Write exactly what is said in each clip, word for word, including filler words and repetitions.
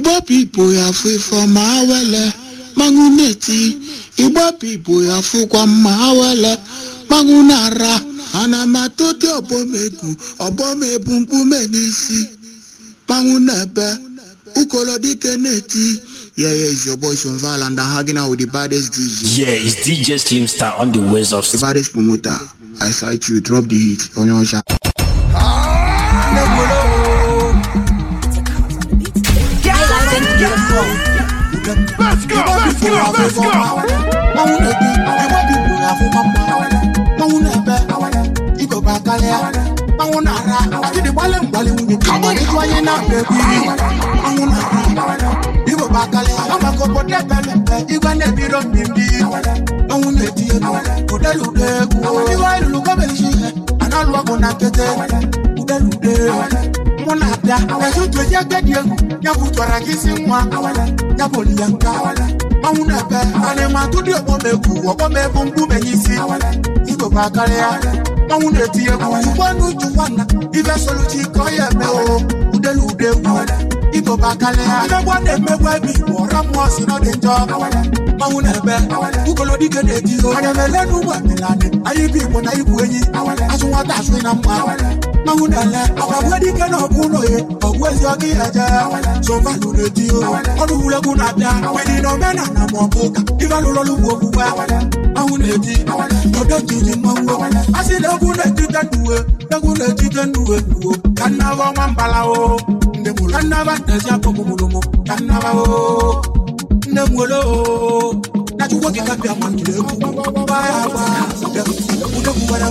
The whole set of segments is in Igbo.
Igbo people ya free from awele manguneti. Igbo people ya free from awele mangunara. Anamatoti obomegu obomebumbu menisi mangunebe ukolodi keneti. Yeah, yeah, it's your boy Sonval and I'm hanging out with the baddest D J. Yeah, it's D J Slim Star on the ways of the baddest promoter. I cite you, drop the heat on your shot. Let's go, let's go, let's go. Come on, Ibo bakale, ama ko pote pele, igwa ne biro bimbi. Awu ne tie ko, udelude ku. Iwa ilu ko belishi, analu ko na kete. Udelude, mona da. Esu to je gede ku, ya ku twara kisi nwa. Ya boli yanka. Awu ne be, ale ma to di obo meku, obo me bumbu menyisi. Ibo bakale, awu ne tie ku. Iwa nu juwana, ibe soluchi ko ye me o. Udelude ku. Ibo bakale ana bwane mewebi oramu asino denjo mawuna be ukolo dike deji o ana melenu wa milane ayibi mo na ibu enyi asunwa ta asun na mwa mawuna le awa dike no kuno ye ogwezi ogi eje so valu deji o onu wule kuna da wedi no mena na mo buka ivalu lolu wo buwa mawuna deji odo jiji mawo asile kuna dike duwe kuna dike duwe kana wa mambala o Kanava tazia pomo mulomo kanava o nemolo na tuwa ke kapya mangile ku ba ba uda uda kubara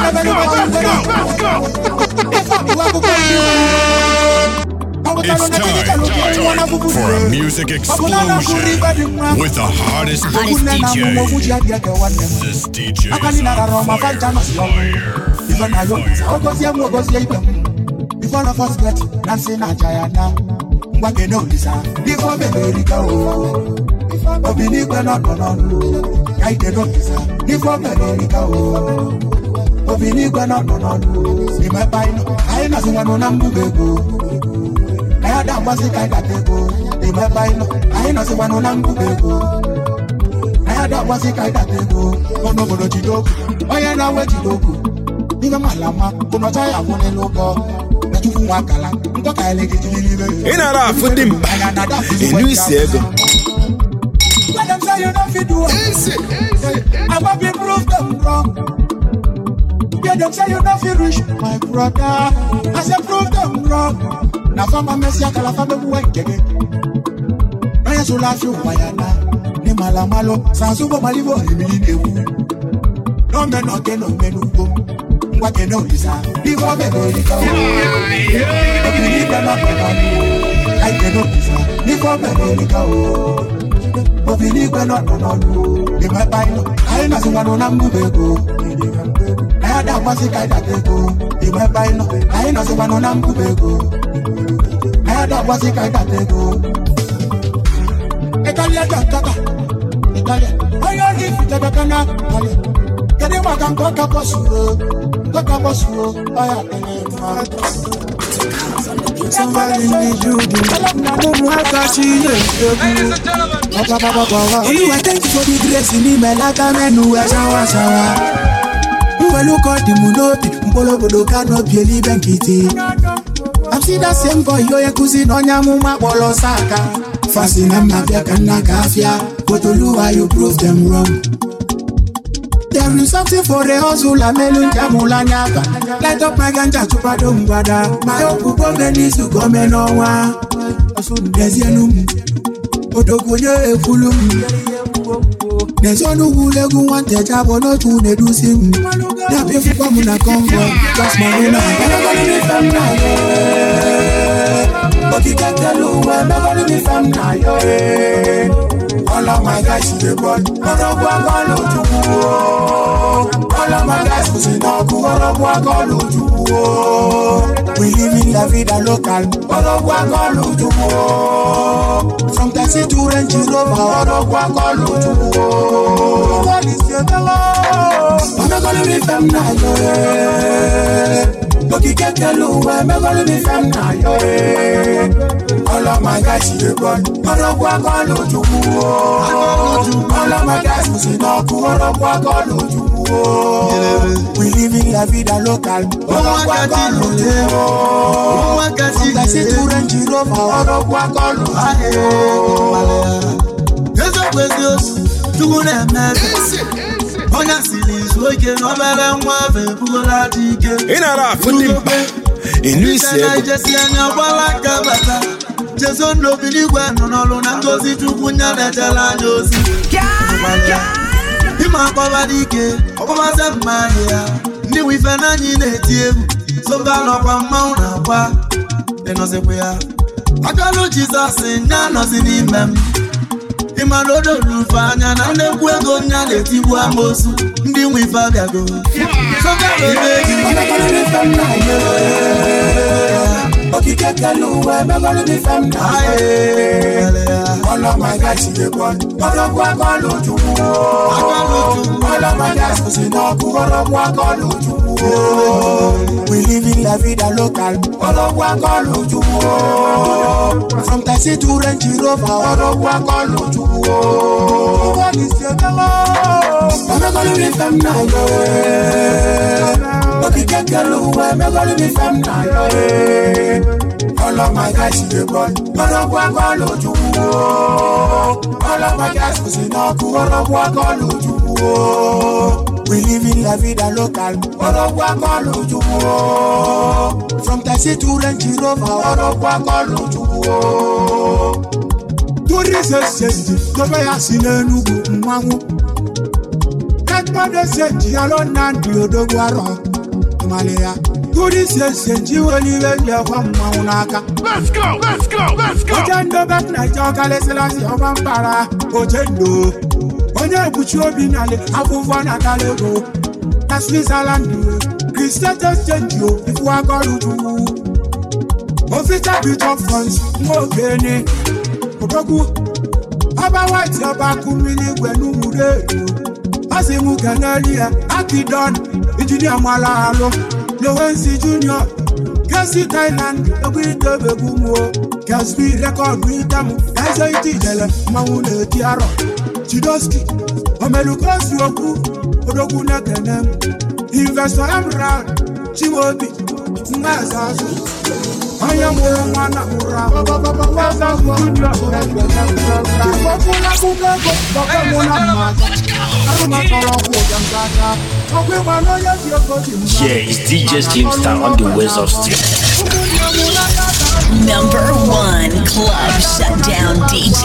It's time for a music explosion with the hottest, hottest D J. This D J is on fire. Before the first get, dancing a giant now. What you know is before the America. Before the not on. I did not is before the America. Before the not on. See my pine, I know one on Ambugo. I had a music I got to go. See my pine, I know one on Ambugo. I had a music I got to go. Oh no, no, no, I am now waiting to go. Even my lama, do not I have one logo. In our food, in New Sego. Let them say you don't feel do it. I'm a big proof them wrong. Let them say you don't feel rich, my brother. I say prove them wrong. Now for my messy, I can't have a white again. I am so laugh you, Mayana. Nimala Malo, Sansuba Malibu, no men, no men, no men. What you know is that before the America, I cannot is that before the America, but believe we're not on you. My pine, I know one on Ambugo. I had a music I got to go. In my pine, I know one on Ambugo. I had a music I got to go. Italia, Italia, I live with the Bacana. Can you walk and walk up a somebody need you. I thank you for the grace in me, like a man who has our shower. You will look at the Munoti, Polo Bodocano, Pieli Benkiti. I'm see that same boy, you're a cousin on Yamuma Bolosaka. Fascinating, Mafia, Kafia, Potolua, you prove them wrong. There is something for the hustle, a melon jamulanyaka. Light up my ganja to Padum Bada. My hope needs to come in on one. There's a loom. Otokoye Fulum. There's one who let go one job or not to reduce him. That if you come in a convo, just my winner. But you can't tell who I'm never living from now. All of my guys in the board, all of my guys to all of my guys who's in our all of my guys to we live in la vida local, all of my guys to from taxi to Range Rover, all of my guys to what is your hello? I'm not gonna be from now. But you can't tell who I'm never living from now. All of my my guys in the gun. Orokwa kolo juku. All of my guys was in Oku. Orokwa kolo juku. We live in la vida local. Orokwa kolo juku. From the city to Range Rover. Orokwa kolo juku. There's always those to them never. Onya silis weke no bere nwa fe bugola dike. Inara fundimba. Inu ise. Na jesi anya kwala kabata. Jesu ndo biligwe no no na ngozi chukwu nya netela njosi. Ima kwa dike, okoma se mmanya. Ndi wife na nyi na-eti egwu. So ga lo kwa mma una kwa. Eno se kwa ya. Akalo Jesus nya no si ni mem. Imarodo lufanya na nekwu ego nya na-etigbu amosu ndị nwe ife abịago okike keluwe megolu mi fem na all of my guys in the gun orokwa kolo juku all of my guys was in Oku orokwa kolo juku we live in la vida local orokwa kolo juku from taxi to Range Rover orokwa kolo juku what is your name megolu mi fem na okike keluwe megolu mi fem na all of my guys in the gun, orokwa kolo juku. All of my guys was in Oku, orokwa kolo juku. We live in la vida local, orokwa kolo juku. From taxi to Range Rover, orokwa kolo juku. Tourism safety, tobe ya sine nugu mwangu. Katmade safety, alon nandi odogwaro. Malaya. Let's go, let's go, let's go, let's go. Ojendo back na joka le selasi obambara. Ojendo. Onye kuchu binale afuwa na kalego. Na Switzerland. Christian just change you if we are going to. Officer bit of funds. Mokene. Otoku. Aba white yoba kumili gwenu mure. Asimu kanalia. Akidon. Engineer Malalo. Lowensi Junior, Kasi Thailand, Aguito Begumo, Kaspi record with them, as I did, Maule Tiaro, Chidoski, Omelukas Yoku, Odoguna Kenem, Investor Amran, Chiwobi, Nazazu. I am one Yeah, it's D J Steam Star on the Ways of Steel. Number one club shutdown D J.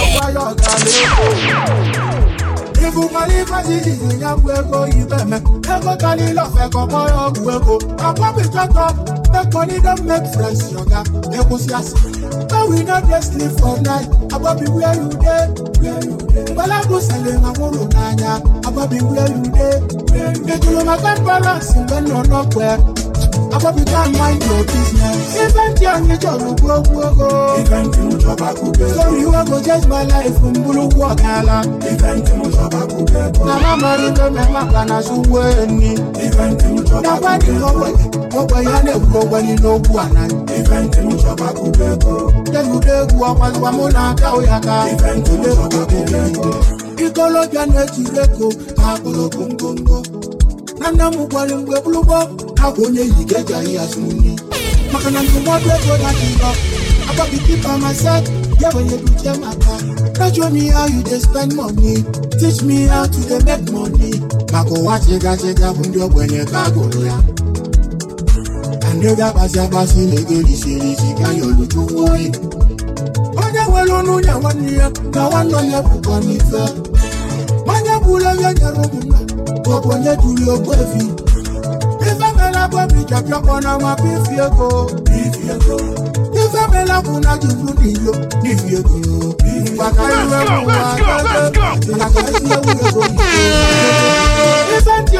Make money don't make friends, yoga. But we not just live for night. About be where you dey, where you dey. Well, I go selling my moro nanya. About be where you dey, where you dey. You know my gun balance when you're not where. About be can't mind your business. Even the only job will go go. Even the job I could get. So you will go judge my life from Bulu Wakala. Even the job I could get. Now I'm married to my man, so when me. Even the job I could get. Oba yane ulowa ni nobu anani. Event mu choba kubeko. Degu degu wapazwa mona kao yaka. Event mu choba kubeko. Ikolo jane chireko. Kakolo kungongo. Nana mubwali mwe bulubo. Kakonye yikeja yasuni. Makana mkumwadwe koda kibo. Aba bikipa masak. Yeah, when you do jamaka. Show me how you dey spend money. Teach me how to dey make money. Mako wachega chega bundio kwenye kagolo ya. Nega basi basi legeli siri sikayo lutuwoi. Onya welonu nya wanya na wano nya bukonife. Manya bula ya nyarobuna. Kopo nye tulio kwefi. Ifa mela bobi japya kona mapifi eko. Pifi eko. Ifa mela kuna jibrudilo. Nifi eko. Let's go, let's go, let's go. Event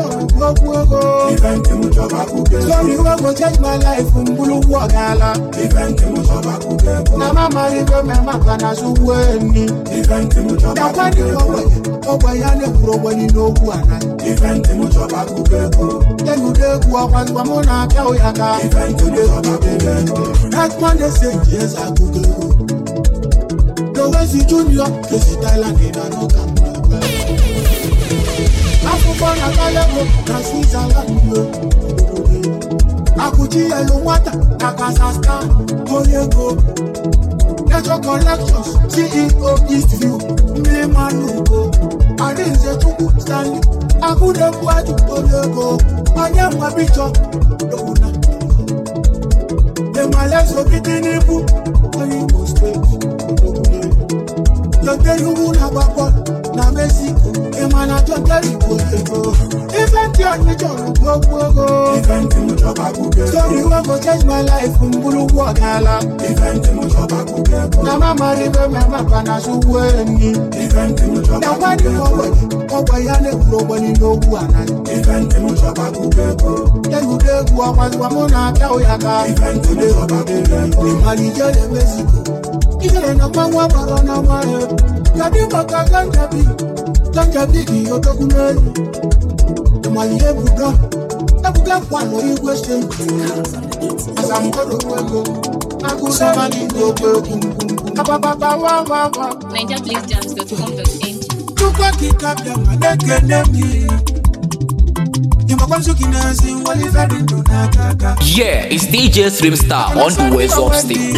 mu choba kubeko. So you will change my life from Bulu Wakala. Event mu choba kubeko. Na mama rigo me makana suweni. Event mu choba kubeko. Oba yane kuroba ni no buana. Event mu choba kubeko. Degu degu wakwa mona kao yaka. Event mu choba kubeko. That man they say yes I kubeko. Kwesi Junior, Kwesi Thailand, in a no come. Africa, Nagalego, na Switzerland. Akuji Yellow Water, na Kazakhstan, Olego. Natural Collections, C E O Eastview, Memanugo. Arinze Tuku Stanley, Akude Kwaju Olego. Anyama Bishop, Lona. The Malaysia Bitinibu, Olego State. Yote yugu na bakon, na Mexico. Emana Jotari Olego. Event your job, go go go. Event in Muchobaku. Sorry, we go change my life from Bulu Wakala. Event in Muchobaku. Na mama ribe mama pana suweni. Event in Muchobaku. Na wadi mwawe, kwa yane urobani no buana. Event in Muchobaku. Yengu degu wa wazi wa mona kao yaka. Event in Muchobaku. Ni mali jele Mexico. Ile na mwa barona mwae. Kadi maka ganjabi. Ganjabi ki yotokuneli. Maliye buda, abuga kwano igwe shen. Asamkoro kwego, akusa mani dogo kum. Ababa wa wa wa. niger please jams dot com dot n g. Tukwa kikapya maneke nemi. Yimakwansu kinasi wali fedi tunataka. Yeah, it's D J Streamstar on the West of State.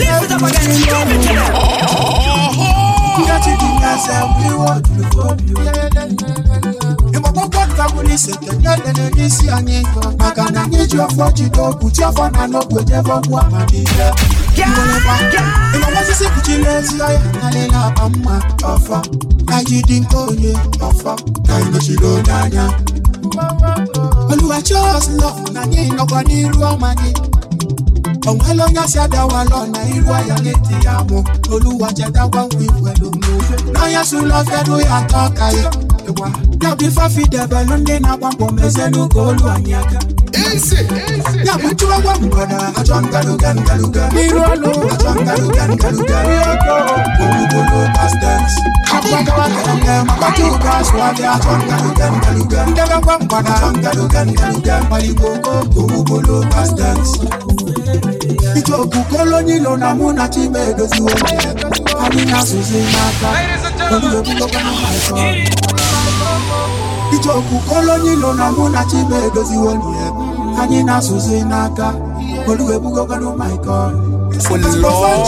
Kati kinasa we want to for you. Imokokota kuniseke nyele nisi anyiko. Makana nijwa fochi toku tiafo na nokwe devo kwa madile. Imokosisi kuchilezi ya nalela amma ofa. Ajidinkonye ofa. Kaino shilo nyanya. Oluwa chose love na nino kwa niru amani. Ongelo nyasi adawa lo na iru ayaleti yamo. Oluwa jadawa wifwelo mo. Na yasu lo fedu ya toka ye. Ya bifa fide belonde na kwampo mezenu kolu anyaka. Ya mtuwa kwa mbada achonga lugan galuga. Nirualo achonga lugan galuga. Kulu kulu past dance. Kapwa kwa kenge mabatu kaswade achonga lugan galuga. Ndega kwa mbada achonga lugan galuga. Maliboko kulu kulu past dance. Ito kukolo nilo na muna chime dozi wone. Amina suzi naka. Kulu kulu kulu Ito kukolo nilo na muna chime dozi wone. Amina suzi naka. Kulu kulu kulu my God. For Lord,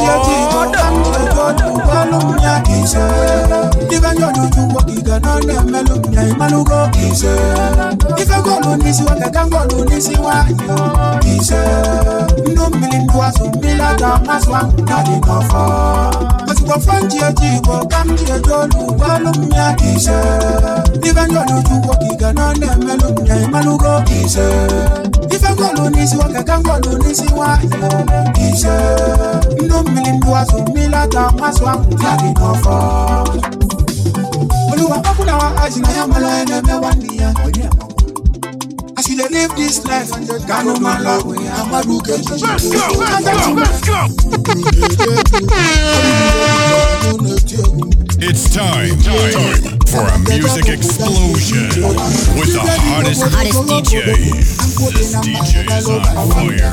even you do what you got on them, Malugo, is if I go on this one, I can go on this one. Is no million was a million, as one, not enough. As you find your Tigo, come to your door, Walumia, is even you do what you got on them, Malugo, is if I go on this one, I can go on this one. Is no million was a million, as one, not enough. Oluwa open our eyes na yamala ene me wandia. As you live this life and just can't no man love we amadu keji. Let's go, let's go, let's go. It's time, time for a music explosion with the hottest, hottest D J. This D J is on fire.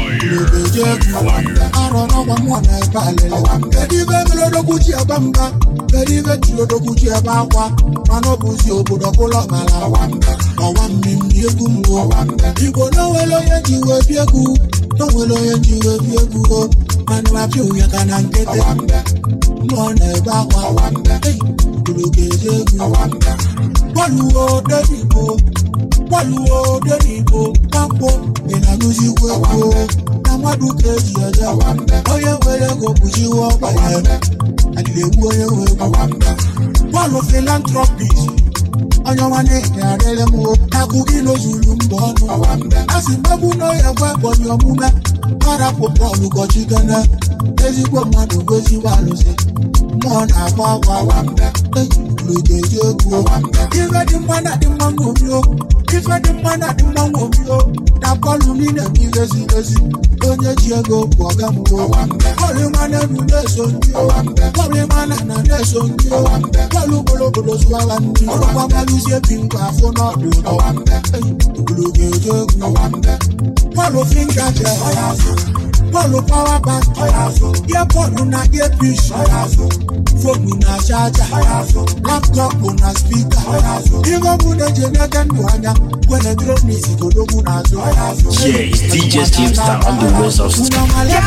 I don't know what one is balling. Very very low Gucci abamba. Very very low Gucci abamba. Mano Gucci obodo kola mala wamba. Awambi miegu mwo wamba. Ibo no welo yenji webiegu. No welo yenji webiegu. Manu wapiu yakana nkete wamba. Mone bakwa wamba. Kulukejegu wamba. Waluo denibo. Waluo denibo. Kampo inanuzi weko. Namadu keji aja wamba. Oye wele go kuji wamba ya. Adilewu oye weko wamba. Walu philanthropist. Onyo wane ya dele mo. Nakugi no zulu mbono wamba. Asimabu no ya webo nyomume. Para popo luko chikene. Ezi kwa madu gozi walose. Mona kwa kwa wamba. Lukeje kwa wamba. Ife di mwana di mango myo. Ife di mwana di mango myo. Na kolu nine mizezi lezi. Onye chiego kwa gamu wamba. Kolu mane nuneso ndio wamba. Kolu mane naneso ndio wamba. Kolu bolo bolo swala ndio. Olo kwa maluzie pingwa fono ndio wamba. Lukeje kwa wamba. Kolu finga je hayazo. Polo power bank, earphone na earpiece, phone na charger, laptop na speaker. Even when the generator no when the drum is go do na so. Yeah, it's D J Streamstar on the West of Still.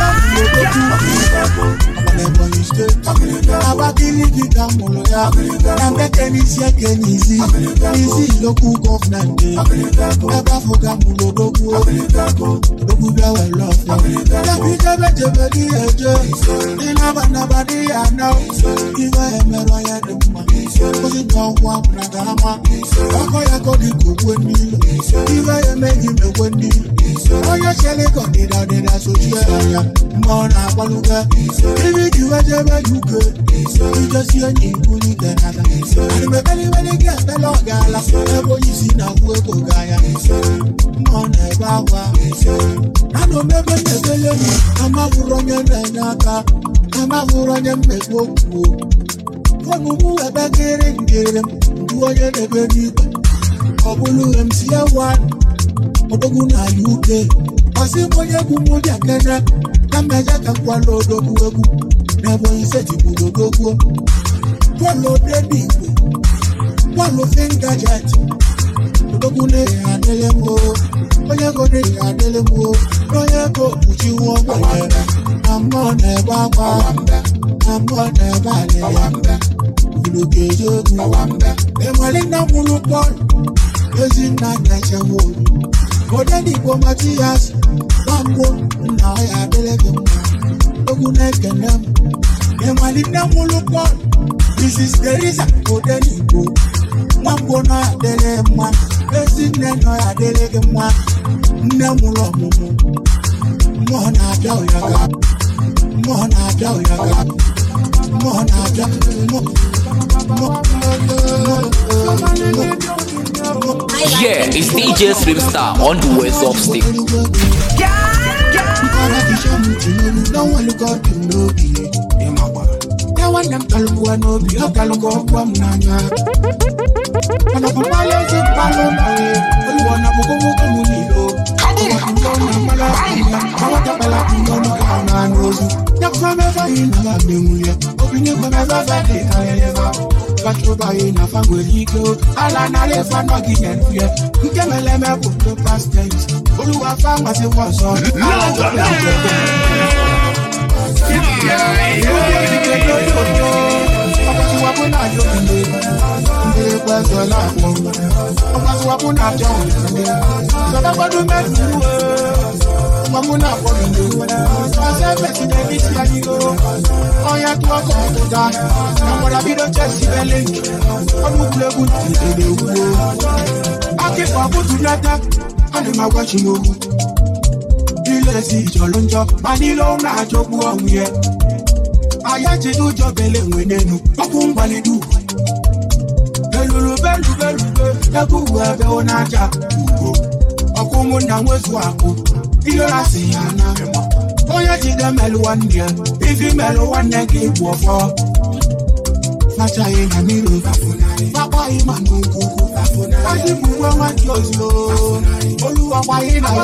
I'm getting easy again easy. Easy local government. Never forget Mulogo. Logo well love. Let me tell you the edge. In a nobody I know. If I am a royal dema. Cause it don't want Nagama. I call you go to Kukwini. If I am making the Wendy. Oh, you shall go to the Association. Mona Baluga. If you are ever you good. You just see a new bully than other. And very, very get the log. Ever you see now, work of Gaia. Mona Bawa. I don't remember the villain. I'm a running Renata. I'm a running Meswo. One who ever getting them. Do I get a baby? Obulu M C one. Odoguna U K. Osimoye Kumoja Kenya. Kameja Kakwalo Dogu. Never you said you would go. Follow the people. Follow finger jet. Odogune Adelemo. Oya go de Adelemo. Oya go put you on the I'm on a baba. I'm on a ballet. You look at you. The Malina Mulupon. Using that nature wood. But then he go Matthias. Bambo. Now I have the leg. Ogunek and them. The Malina Mulupon. This is the reason for the Nico. Mambo na delema. Using the noya delegama. Namulo Mumu. Mona Doyaga. Mona Doyaga. Mona Doyaga. Yeah, it's D J Streamstar on the West of Still. No one look up to no be. I want them to look one of you, to look up one nana. And I'm a balance of Palom, I want to go to Munilo. I want to Balak and Rosie. Not from ever in the Mulia, opening from ever that but you buy in a family clothes. Alana left and not getting fear. You can let me put the past tense. Olu a farm as it was on. Mamuna for me. I said, "Let's get this guy go." Oh yeah, to us all to die. I'm gonna be the Jesse Belling. I'm gonna play good in the world. I keep on good to let that. I'm not watching you. You let's see your lunch up. I need all that job one year. I had to do job belling when they know. I won't value do. Bellu bellu bellu bellu. I go where they want to jack. I come on and what's wako. You are saying, oh, yeah, did the mellow one year. If you mellow one neck, it will fall. Facha in a mirror, Papa, man, who I think we were my clothes low. Olu, why in a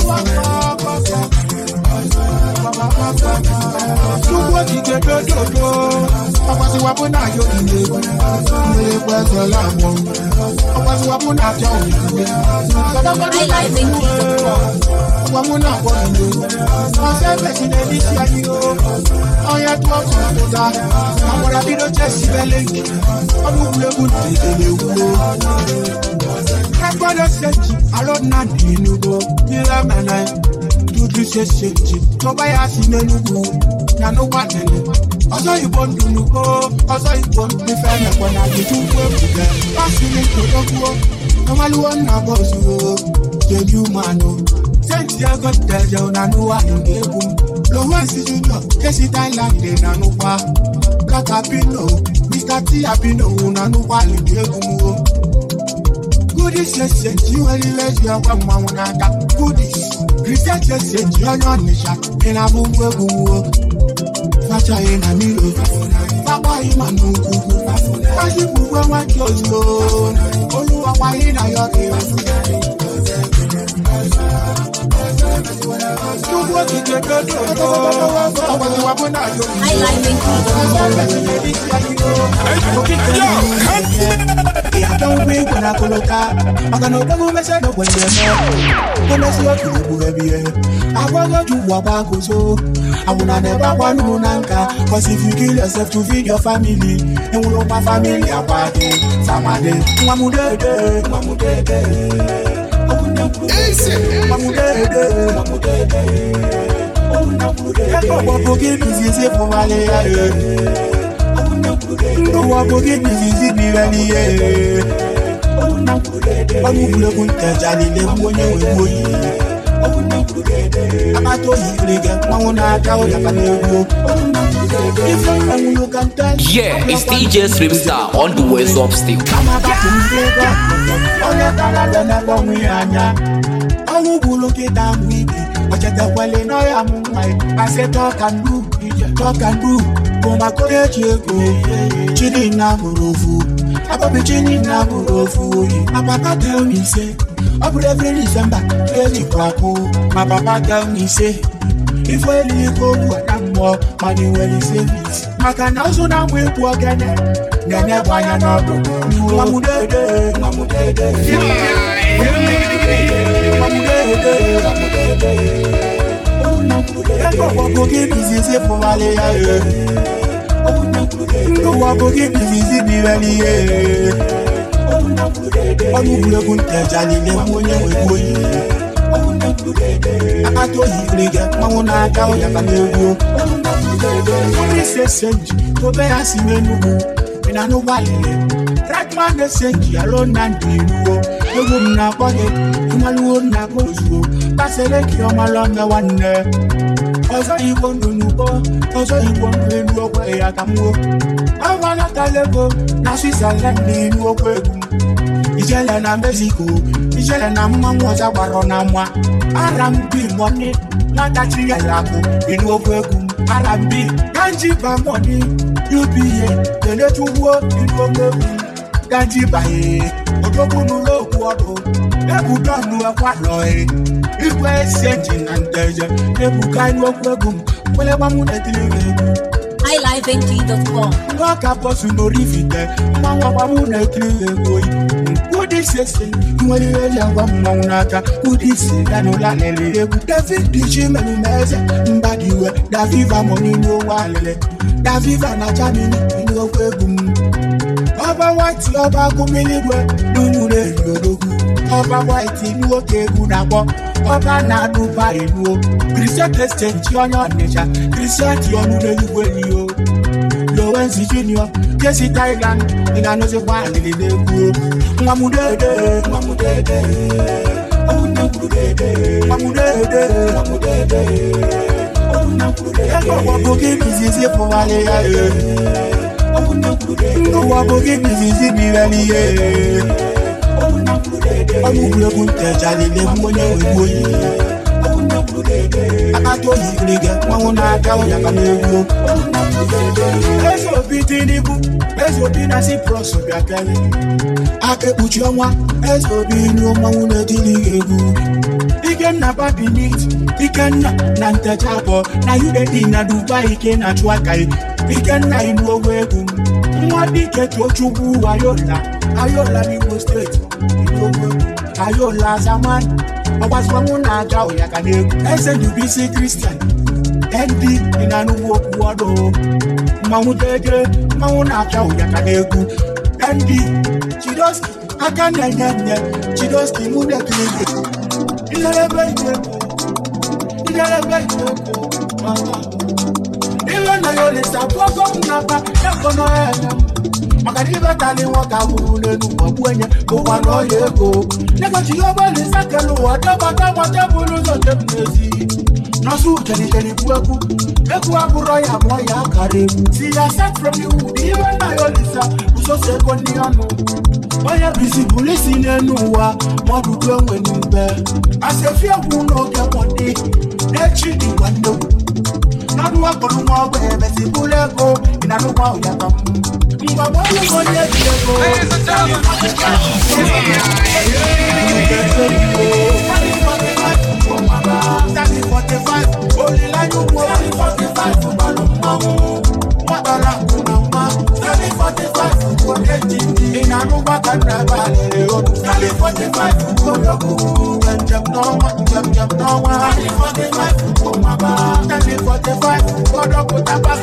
so what did you do? Papa, you are going to your day. You was a lamb. Papa, you are going to your day. Wamuna for you. I said, "Let's get this guy go." Oh yeah, to us all to die. I'm gonna be the Jesse Belling. I'm gonna play good in the world. My brother said, "I don't know you go." You are my name. You do say shit. Nobody has seen you go. Now no one tell you. Also you want to go. Also you want to be fair. When I get you go together, passing it to the go. No matter what I boss you. Tell you man. Sentia got tell you na no wa ngegu. Lo wa si you know, kesi Thailand de na no wa. Kaka Pino, Mister T Apino na no wa ngegu. Goodies yes yes you are the you are one na da. Goodies, research yes yes you are not nisha. Ina bungu bungu. Facha ina milo. Papa imanu kuku. Kasi bungu wa kyozo. Olu wa wa ina yoke. I don't wait when I call I can no double message up when you're not. When I see a kid, I want to walk back so. I will never want to nanka. Cause if you kill yourself to feed your family, and will my family a party. Samade, Mamudede, Mamudede. Mamudede, Mamudede. Oh, no, forgive me, easy for my lady. No one forgive me, easy to be ready. Oh, no, I'm going to tell you, when you're I'm not going to get one out of Yeah, it's D J Swimstar on the West of Stick. I said talk and do, talk and do. Go my college, go. Chilling now, Rofu. I got be chilling now, Rofu. My papa tell me say, every December, twenty crackle. My papa tell me say, if I leave go to a more money when he save it. I can also now wait for again. Then I buy another. Mamudede, Mamudede, Mamudede. Go get busy for Malaya. No, go get busy, be ready. I'm going to tell you, I told you, get my own account. I can do this. Send to be a simenu, and I know why. Right man, they send you alone and do you would not body, you alone not go to. That's a lake, you're my longer one there. Also, you won't do no, also, you won't do no way. I can move. I want to tell you, now she's a lady in your way. Ijele na Mexico, Ijele na mmanwụ ọcha gbara ọnamwa. Arambi money, nata chiya yako, inu ofu egwu. Arambi, Ganjiba money, U P A, tele chuwo, inu ofu egwu. Ganjiba ye, odogunu loku ọdụ. Ebu dọnu ẹkwa lọ e. Igwe esenji na nteje, ebuka inu ofu egwu. Kwele gbamu netili egwu. i live n g dot com. Nwaka bosu norifite, mmanwụ agbamu netili egwu. This is you want to young woman naka. Who this is that no la lele. David Dichi menu meze. Mbadi we. Daviva money no walele. Daviva na jamini inu okwegum. Oba white oba kumili we. Nunu le yodogu. Oba white inu okegu na bo. Oba na duba inu. Christian exchange onyo necha. Christian yonu le yuwe yo. Lowenzi Junior, Jesse Thailand, and I know the one in the group. Mamudede, Mamudede, oh Namudede, Mamudede, Mamudede, oh Namudede. No one will give me easy for Valia. Oh Namudede, no one will give me easy to be ready. Oh Namudede, I'm going to tell you, when I told you, get my own account. I can do. Let's go beat in the book. Let's go be Nasi Proso. I can put you on one. Let's go be no moon at the He can never be neat. He can not touch up. Now you get in a Dubai. He cannot work. He can not know where to. What did get what you do? Ayola. Ayola, me go straight. Ayola, Zaman. I was one on a cow, Yakane. I said you be say Christian. N D in a new walk wado. Mamudede, Mauna cow, Yakane. N D, she does, I can't get she does the moon at the in a break. In a break. Even though you listen, walk on Napa, Yakono. Makadiba tali waka wune nuwa kwenye Kwa no yeko Neka chiyoba lisa kelu Wataba taba tebulu zote mnezi Nasu teli teli kweku Eku akuro ya moya karibu See I start from you Even na yo lisa Uso seko ni anu Oye bisi bulisi nenuwa Mwabu kwenwe nube Asefia wuno ke mwadi Nechi di wando Nanu wakonu mwawe Besi buleko Inanu kwa uyakamu Ladies and gentlemen, Stanley forty-five, only like you go. Stanley forty-five, Matala Kunama, Stanley forty-five, in Aruba Canada, Stanley forty-five, Jam Noma, Jam Jam Noma, Stanley forty-five, Stanley forty-five, Stanley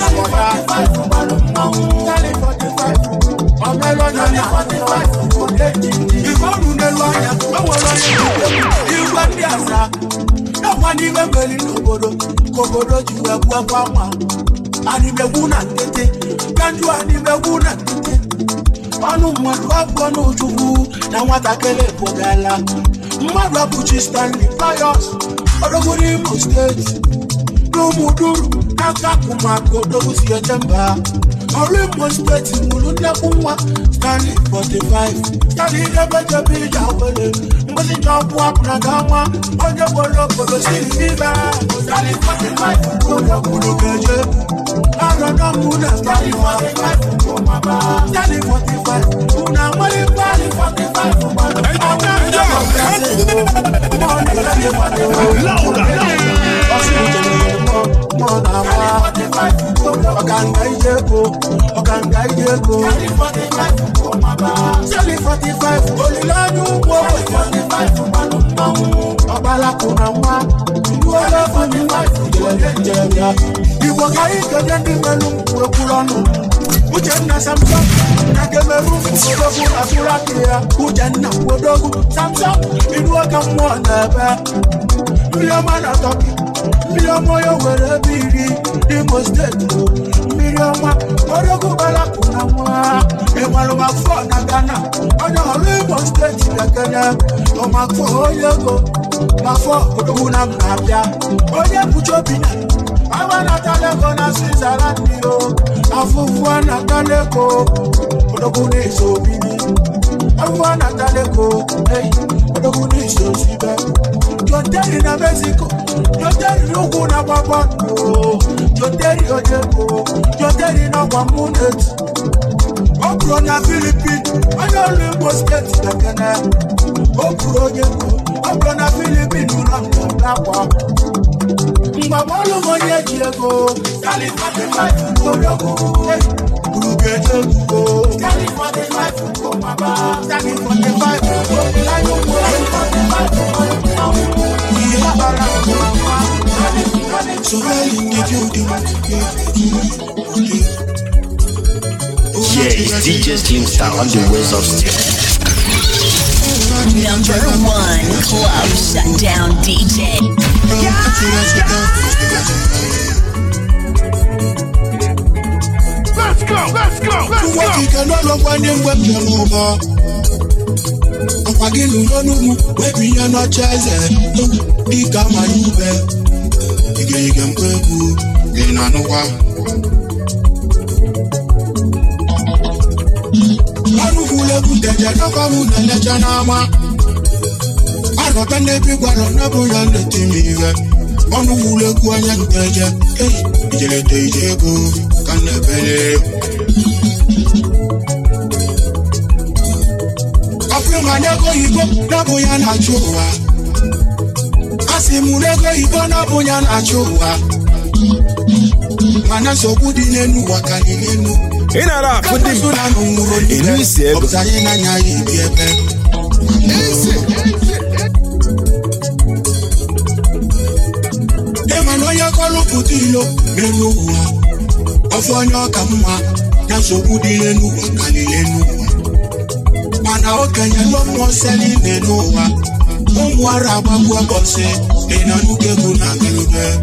forty-five, Omelo Stanley forty-five, if I do the lawyer, I will not you want the answer. No one even believe Kobodo, Kobodo, you have one power. Animeguna tete, kanju animeguna tete. Anu mwadwa no jugu, na watakele pogala. Mwadwa puchi Stanley Pius, odoguri mo state. Lumuduru, nakakuma kodogu siya jamba. Ori mo state, mulunda kumwa. Stanley forty-five, Stanley ebete bija wele. Mbasi jobu apna gama, onye bolo bolo sili viva. Stanley forty-five, kodogu keje. I don't know who that's Stanley forty-five, Stanley forty-five, who now money Stanley forty-five, Stanley forty-five, only like you forty-five, Abala Kunama, you are forty-five, you were going to get the melon, Kurano, Ujana Samsung, Nagameru, Udogu, Asurakia, Ujana, Udogu, Samsung, in Wakam one, Miliamana talking, Miliamoya, where a baby, they must take you, Miliama, Udogu Balakunama, Emaloma for Nagana, on your river state, Nagana, Omako, Yago, Mafo, Udunam Nabia, Oya Puchopina. I wanna tell you gonna see Salatio. I wanna tell you go. Odogune so bini. I wanna tell you go. Hey, Odogune so sibe. You're dead in Mexico. You're dead in Oguna Baba. You're dead in Ojeko. You're dead in Aguamunet. Okrona Philippines. I don't live for state. Okrona Okrona Philippines. You don't know that one. Mabalo moye Diego, Stanley forty-five, Kodogo, Urugeje Go, Stanley forty-five, Komaba, Stanley forty-five, Stanley forty-five, so well in the building. Yeah, it's D J Slim Star on the West of Steel. Number one club shutdown D J. Let's go, let's go, let's go. Onu wule kuanya nteje, eh, ijele teje go, kanebele. Afro manego ibo, nabo ya na chowa. Asimu nego ibo, nabo ya na chowa. Mana so kudi nenu wakali nenu. Inara kudi inu isi ego. Obzaye na nyayi biebe. Ese, ese. Emanoya kolo putilo nenu wa. Ofonyo kamwa na so kudi nenu wakali nenu. Mana okenya lo mo seli nenu wa. Omwara bagwa bose enanuke kuna kelube.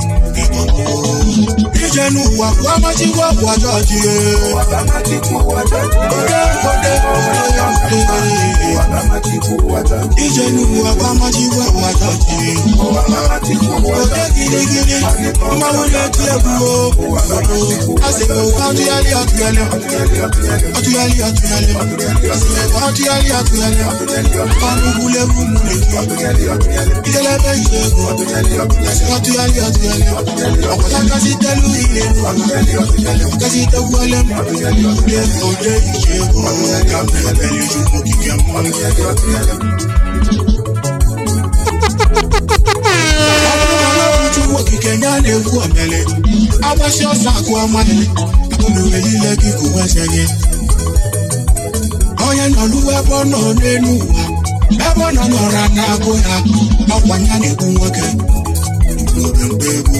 Ijenu wa kwa maji wa kwa jaji. Ijenu wa kwa maji wa kwa jaji. Ode gidi gidi, mawule tiabuo. Asemo atuyali atuyali, atuyali atuyali. Asemo atuyali atuyali. Panugule kumule. Ijelebe ijego. Atuyali atuyali. Kasi telu ile, kasi telu ile, ile ode ijego, kambe beli juku kikemo. nwoke Kenya na-egwu omele agbasi ọsọ akụ amali akụmere niile gị kụweze gị onye nọ n'uwe ebe ọ nọ n'elu ụwa ebe ọ nọ n'ọra na-agụ ya ọkwa ya na-egbu nwoke n'obe mgbe egwu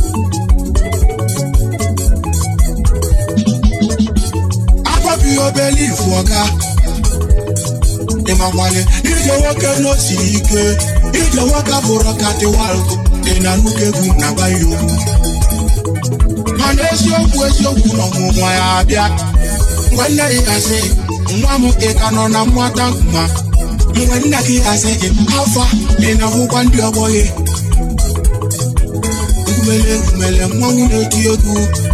akwabi obele ifu ọga ịmakwale ije nwoke n'osiri ike ije nwoke bụrụ katiwalụ dị na nnukwu egwu na-agba ya okwu mana eziokwu eziokwu n'ọmụmụ ya abịa mgbe nne ya asị nwa m ị ka nọ na nwata nwa mgbe nna gị asị gị afọ ị na-ahụkwa ndị ọgbọ ya egwumele egwumele mmanwụ na-eti egwu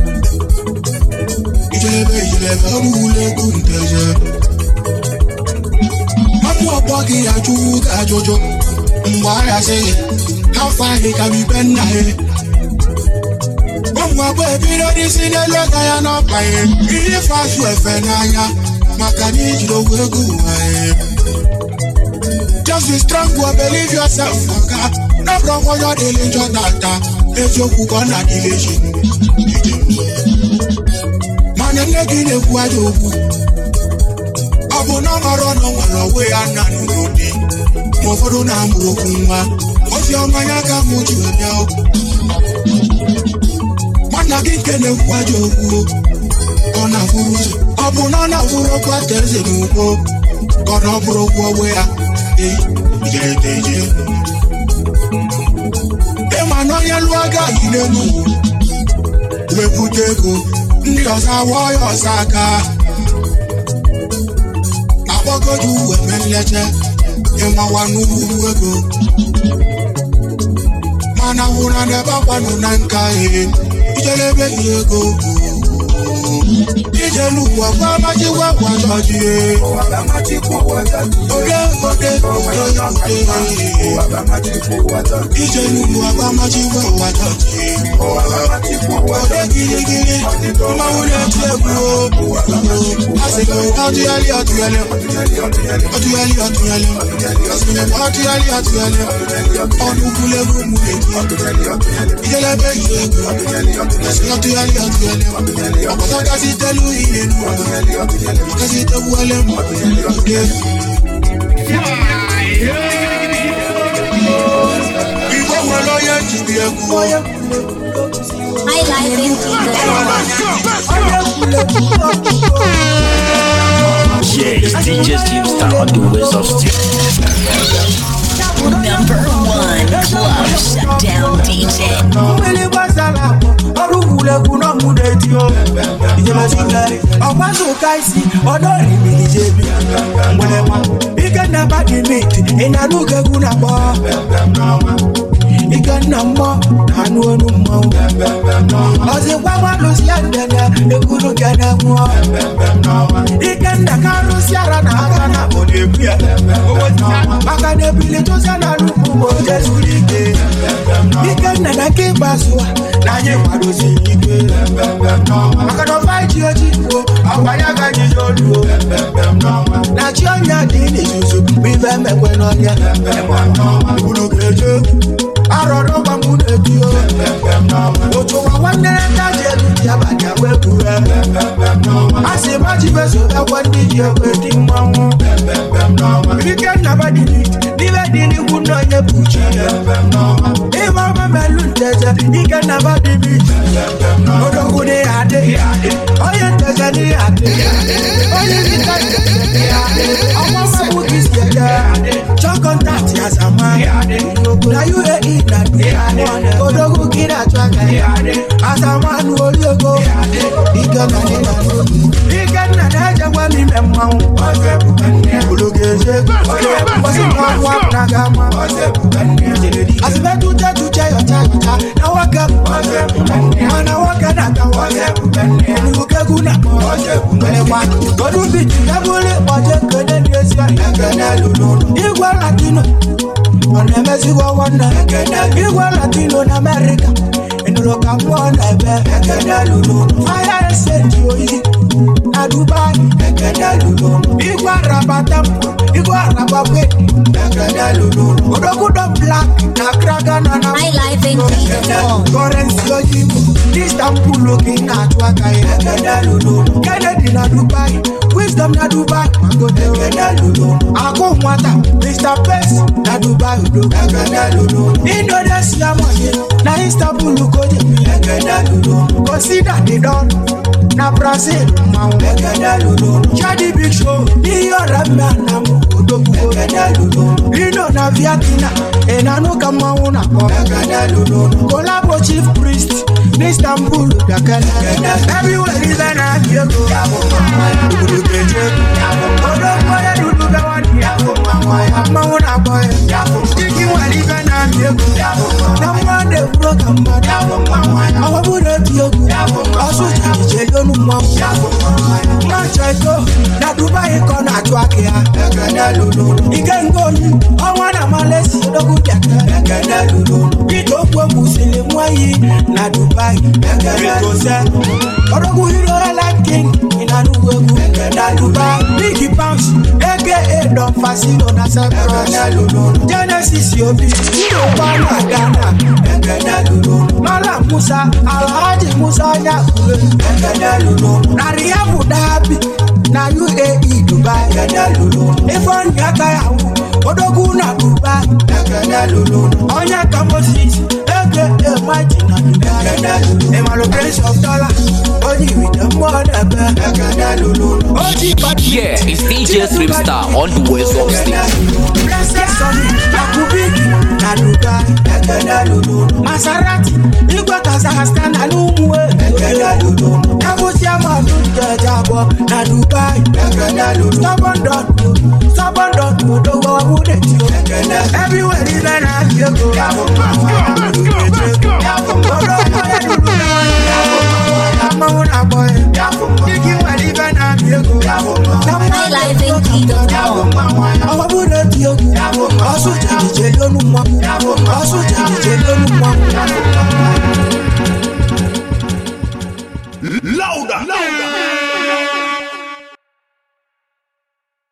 ijelebe ijelebe ọrụwụla egwu nteje ọmụ ọgbọ gị ajụwu gị ajụjụ mgbe ahịa sị gị afọ ahị ka bibe nna ya ụmụ abụọ ebido n'isi n'elu ego ya n'ọkpa ya ihe fasụ efe n'anya maka na ijiri ogwu ego ụwa ya just be strong go believe yourself oga no wrong onye ọ dịrị njọ tata eziokwu ka ọ na-adịrị echi mana nne gị na-ekwu aja okwu ọ bụ na ọ nọrọ na ọ nwere onwe ya nna n'ụlọ dị ma ụfọdụ na-amụrụ okwu nwa ozi ọma ya ka mụ ji bịa nwanna gị nke na-ekwu aja okwu ọ na-afụrụ ụzọ ọ bụ na ọ na-afụrụ okwu ata eze n'ugbo ka ọ na ọ bụrụ okwu ogbe ya ịma na onye lụọ agaghị n'elu wepụta ego ndị ọzọ awa ya ọzọ aka akpọgoju uwe me nleche ịmawa n'ugwu ego mana wụra n'ebe akwanụ na nka ihe ijelebe ihe ego ijelu ụwa gwa machiwa gwa chọji oge oge oge ijelu ụwa gwa machiwa gwa chọji oge gịrịgịrị mmanwụ na-eti egwu asịgị ọtụgharị ọtụgharị ọtụgharị ọtụgharị asịgị ọtụgharị ọtụgharị ọnụ kwulegwu mụ ego ijelebe ihe ego asịgị ọtụgharị ọtụgharị ọkọta kasị telu ihe n'ụwa kasị tekwuele m oge igwe nwere onye njibi egwu I like it. Yeah, it's D J Slimstar on the West of Steel. Number one club shutdown D J. Igana mo anu anu mo ozi kwa malusi andana ekuru gana mo igana karusi ara na aga na odebia maka na ebili to sana lupu mo jesulike igana na kibasua na nye kwadosi ike maka no fight yo chiwo awaya ga jijolu na chionya dini susu mi ve mekwe no ya ibulu keje arọrọ gbamu na-ebi o otu ụwa nwanne nta ji elu ji abalị awepụ a sị ma ji beso ekwe ndị ji ekwe dị mmanwụ ike nnabadị n'ibe dị n'ikwu ndị onye bụ chi ịma ọma melu nteze ike nnabadị bichi odogwu dị ya adịghị onye nteze dị ya adịghị onye dịka nteze ọnwa mmabụ gị si ede chọ kọntaktị azama na U A E na odogu kira chwaka asamanu oliogo igana nina igana naja kwa mime mwangu ulogeze wasi mwangu wapna gama asibetu tetu chayo chaka na waka mana waka na kawa unuke kuna mwewa kodu biti kabule waje kene nyesya kene lulu igwa latino on a messy one, I can't be one Latino in America. And look, I'm one, I bet I can't do. I said you, I Dubai, I can't do. You are Rabatam, you are Rabaway, I can't do. What a good black, Nakragana, I live in Currency Ojibo, Istanbul looking at Wakai, Kennedy na Dubai, Wisdom na Dubai, Mango de Ako Mwata, Mister Best na Dubai, Indonesia money, na Istanbul go de Consider the don, na Brazil, Mount Jadi Big Show, New York man na Mudogu, Ino na Viatina, Enano Kamauna, Collabo Chief Priest, Istanbul, everywhere is an idea. Mauna boy, sticky while even I'm here. Now one day broke a man. I would have you. Also, I don't know. Not try to, not to buy a corner to Akia. You can go. I want a maless, you don't go get a You don't go Muslim way, not to buy. Because I don't go like king in a new way. Biggie Pounds, aka Don Fasino na Cyprus. Genesis Yobi, Obama Ghana. Mala Musa, Alhaji Musa Yakure. Naria Abu Dhabi, na U A E Dubai. Ifon Yakaya, Odogu na Dubai. Onya Kamosis, aka Mighty na Dubai. Emalo Prince of Dollar, Oji with the mother. Yeah, it's D J Srimstar on the West of State. Maserati, Igwe Kazakhstan, Alumwe, Nabusiama, Jabo, na Dubai, Stubborn dot, Stubborn dot, Modo, everywhere is an idea. Mauna boy, Digi Maliban and Yago, My life in Kingdom. I would have you. Also, Jelonu, also Jelonu. Louder, louder.